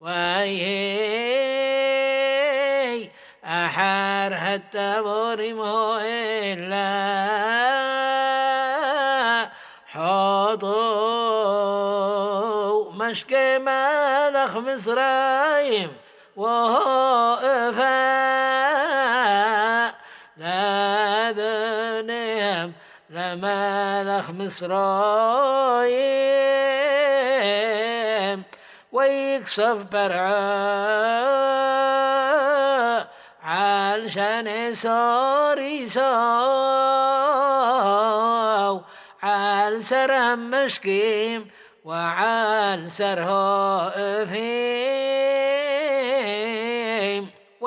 ويهي أحر حتى بورمه إلا حوضو مشكي مالخ مصرايم وهو إفاء لا ذنهم لمالخ مصرايم ويكسف برعا علشان سوري سو عال سرهم مشكيم وعال سره افيم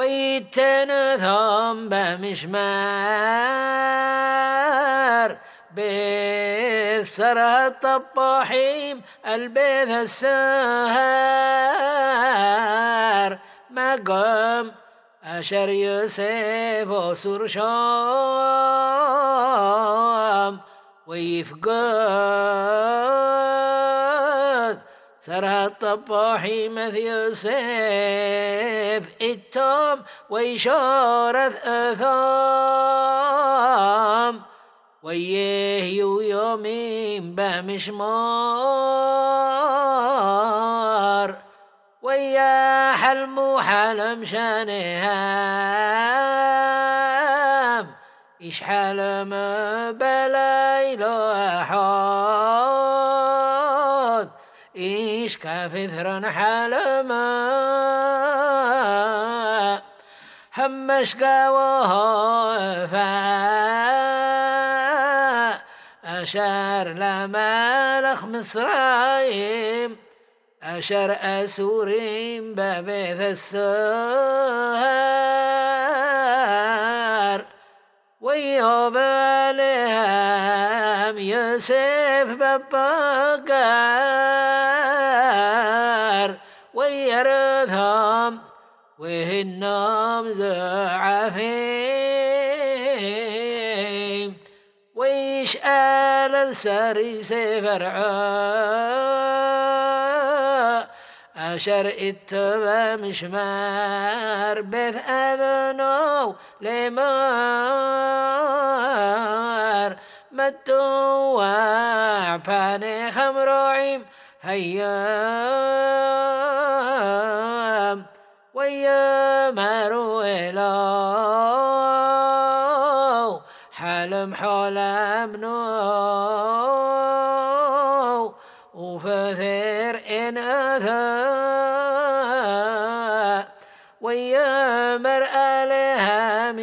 ويتنثم بمشمار بسره الطباحيم البيث السهر مقام أشر يوسف وسر شام ويفقد سرها الطباحي مث يوسف التام ويشارث أثام ويه يومين بمشمار ويا حلم حلم شانهام إيش حلم بلايل أحد إيش كافثر حلم همش قوافا أشار لمالخ مصرايم أشر أسورين ببيث السهر ويوب عليهم يوسف ببقار ويرثهم وهنهم زعفين ويشأل السري سفرعا أشر اتبا مشمار بث أذنو لمار متوع باني خمروعيم هيام ويامروا إلو حلم حلم نو وفثير إن أثى ويامر عليهم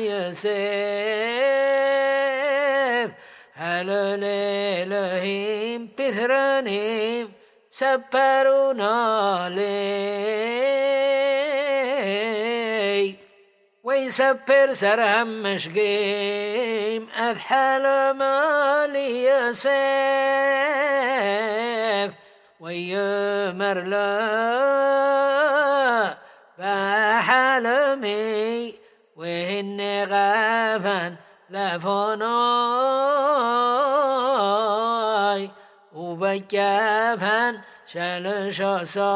يوسف هل ليلهم تثرانيم سبرونا لي ويسبر سرهم مشقيم أذحل مالي يوسف ويمر لا بحلمي وهن غافا لفناي وبكافا شلش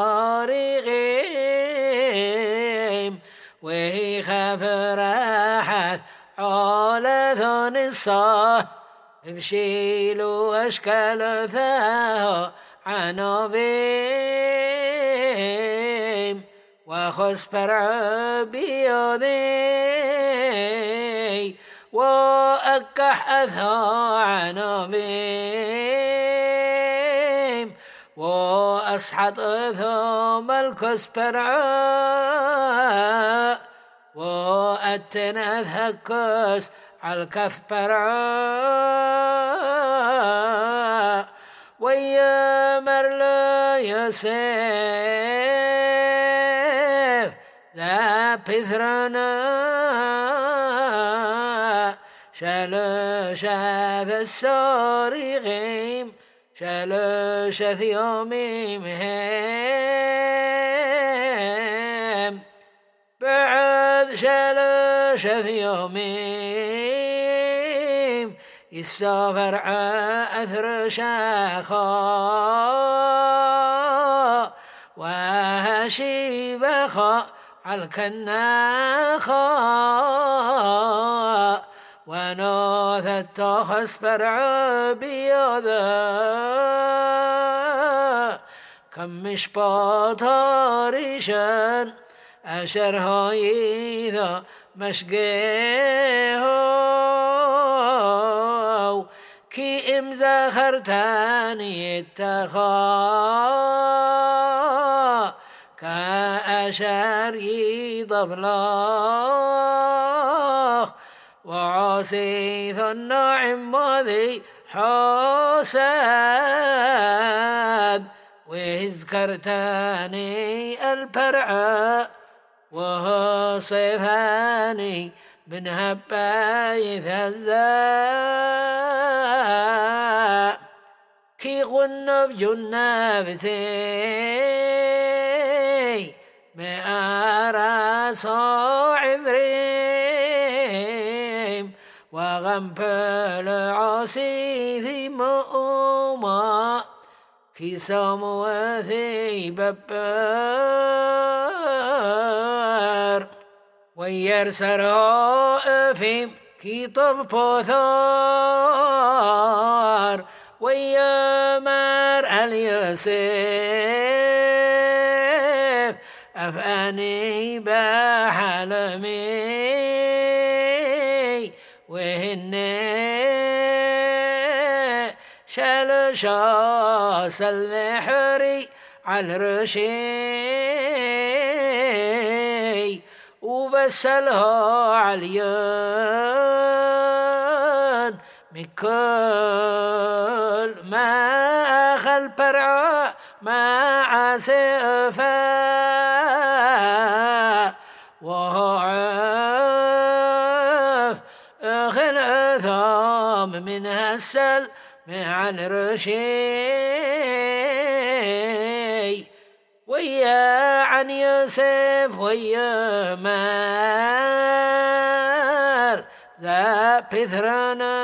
صارغيم وهي خاف راحت على ذون الصاه بشيلوا أشكال ثاه عنابيم وخس برع بيوذي وأكح أثى عنابيم وأصحت ثوم الكس برع وأتن أثكس عالكف برع ويامر لا يوسف ذا بثرنا شلوش هذا السارغيم شلوش ثيومي مهم بعد شلوش ثيومي يستغفر أثر شاخا وهشيبخا الكناخا ونوث التخس برع بيضا كم مشباط ريشان أشرها إذا مشقيه كي إم زخرتاني التخا كأشر يضبلاخ وعصيث النعم وذي حساب وذكرتاني البرع وهو صفاني من هبايث الزاء كي غنب جنبتي مآرس عبريم وغنبل عصيثي مؤما كي سموثي ببار ويرسرها أفيم كي طب بوثار ويمر اليوسف أفاني بحلمي وهني شلشاس الحري على الرشي وبسلها عليان من كل ما أخل برع مع سفا وهو عف أخل أثام من هالسل مع الرشي ويا عن يوسف ويا مار ذا بثرنا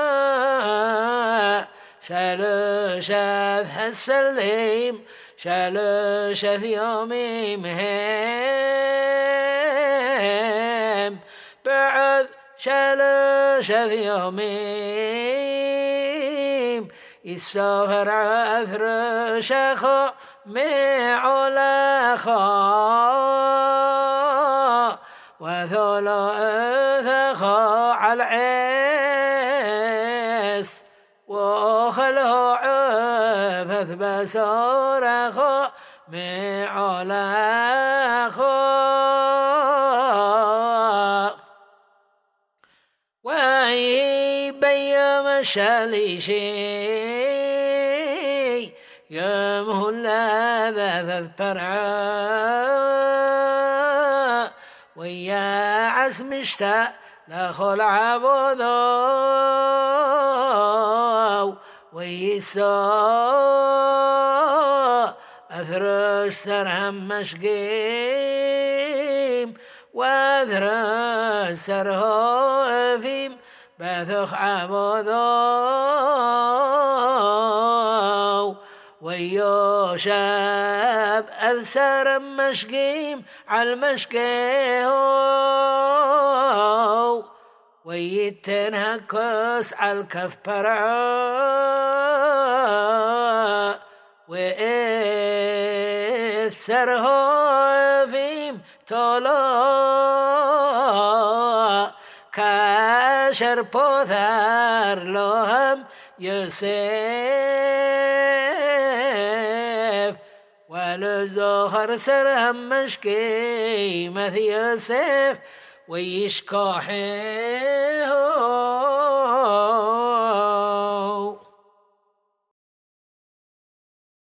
شلشث السليم شلشث يومي مهم بعد شلشث يومي يسافر عثر شخو معلخا وثلاثة على العيس وخله عفث بسورخا معلخا ويبيم شليشي يومه الذي ترعى ويا عزم اشتاق لخل عبودو ويسا أثرش سرهم مشقيم وأثرش سرهو أفيم بثخ عبودو ويو شاب أثر مشقيم عالمشقيهو ويتنهكس عالكف برعا وإثرهو فيم طلا كاشر بوثار لهم يوسف ولزخر سرهم مشكي مث يوسف ويشكاحي